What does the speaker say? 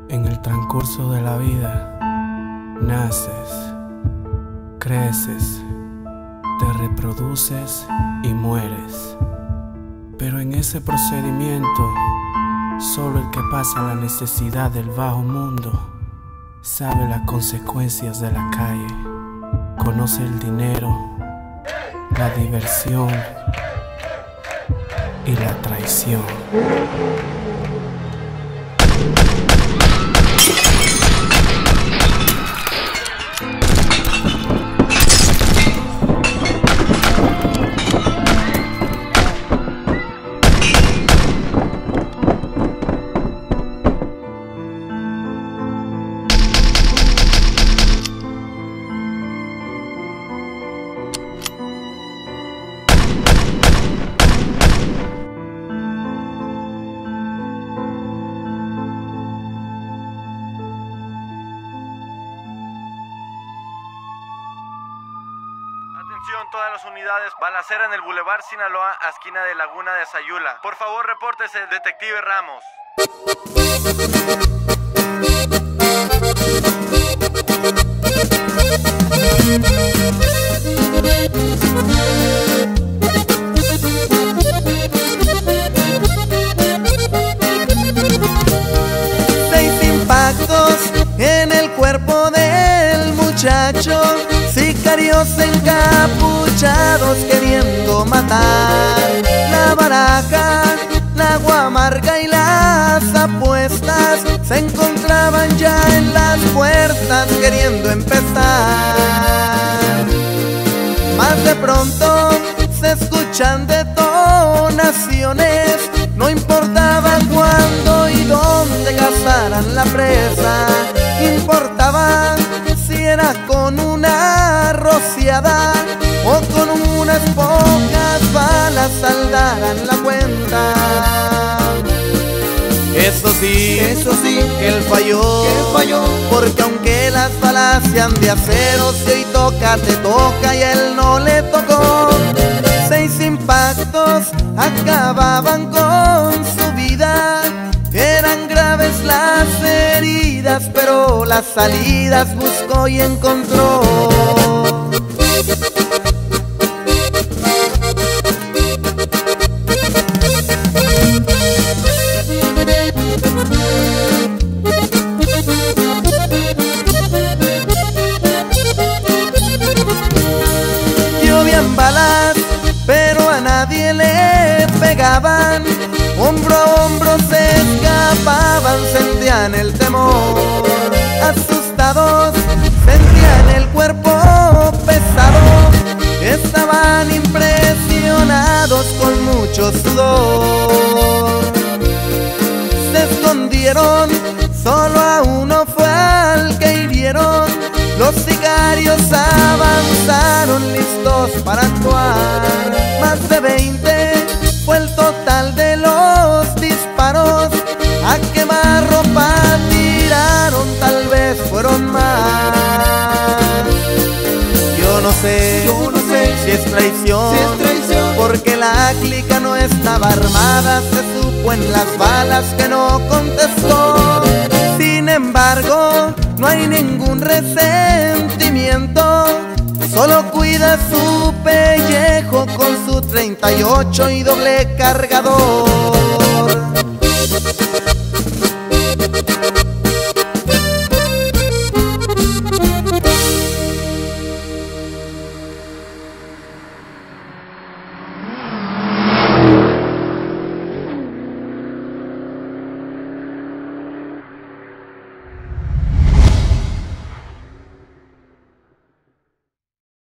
En el transcurso de la vida, naces, creces, te reproduces y mueres. Pero en ese procedimiento, solo el que pasa la necesidad del bajo mundo sabe las consecuencias de la calle, conoce el dinero, la diversión y la traición. Atención todas las unidades, balacera en el Boulevard Sinaloa, a esquina de Laguna de Sayula. Por favor, repórtese, detective Ramos. Seis impactos en el cuerpo del muchacho, sicarios encapuchados queriendo matar. La baraja, la agua amarga y las apuestas se encontraban ya en las puertas queriendo empezar. Más de pronto se escuchan detonaciones, no importaba cuándo y dónde cazaran la presa, importaba si era con una rociada o con unas pocas balas saldaran la cuenta. Eso sí, que él falló, porque aunque las balas sean de acero, si hoy toca, te toca y a él no le tocó. Seis impactos acababan con su vida, eran graves las heridas, pero las salidas buscó y encontró. Llovían balas, pero a nadie le pegaban. Hombro a hombro se escapaban, sentían el temor. Asustados, sentían el cuerpo pesado, estaban impresionados con mucho sudor. Se escondieron, solo a uno fue al que hirieron. Los sicarios avanzaron listos para actuar. Más de 20 fue el total de los disparos. A quemarropa tiraron, tal vez fueron más. Yo no sé si es traición, porque la clica no estaba armada. Se supo en las balas que no contestó. Sin embargo, no hay ningún resentimiento, solo cuida su pellejo con su 38 y doble cargador.